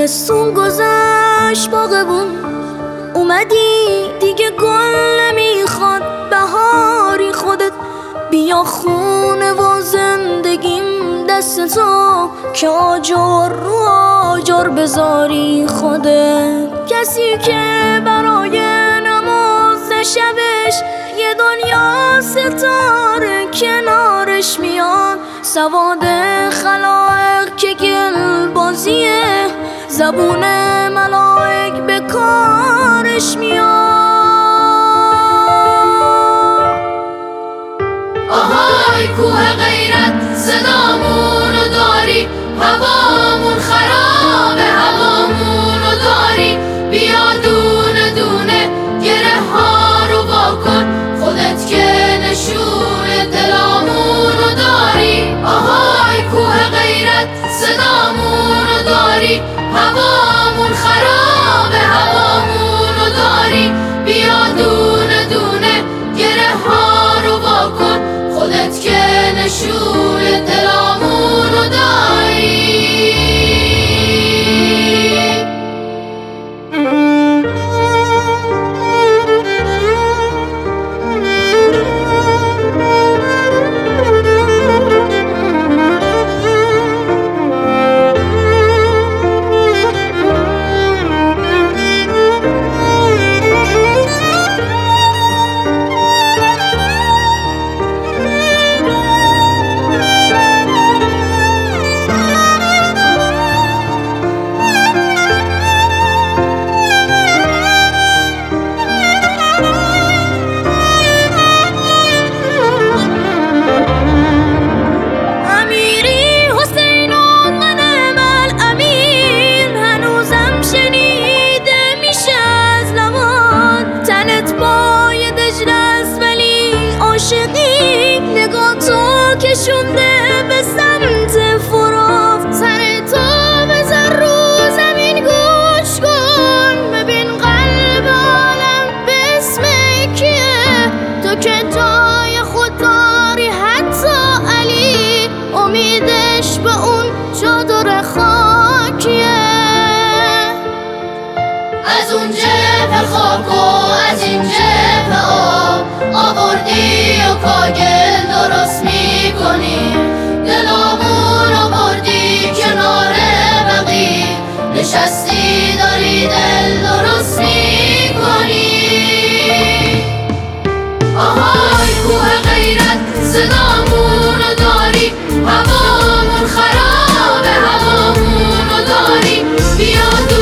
زمستون گذشت باغبون اومدی دیگه گل نمیخواد بهاری خودت بیا خونه و زندگیم دست تو که آجر رو آجر بذاری خودت کسی که برای نماز شبش یه دنیا ستاره کنارش میاد سواد خلائق که گل بازیه زبون ملائک به کارش میاد آهای کوه غیرت صدامونو داری هوامون خرابه هوامونو داری بیا دونه دونه گره ها رو واکن خودت که نشون دلامونو داری آهای کوه غیرت صدامونو داری هوامون خرابه هوامونو داری بیا دونه دونه گره ها رو واکن خودت که نشون دلامونو داری کشونده به سمت فراق سر تو بذار رو زمین گوش کن ببین قلب عالم به اسم کیه تو که جای خود داری حتی علی امیدش به اون چادر خاکیه از اون جبه خاک و از این جبه آب آوردی و کاگل درست میکنی دلامون بردی کنار بقی نشستی داری دل درست میکنی آهای کوه غیرت صدامون داری هوامون خرابه هوامون داری بیا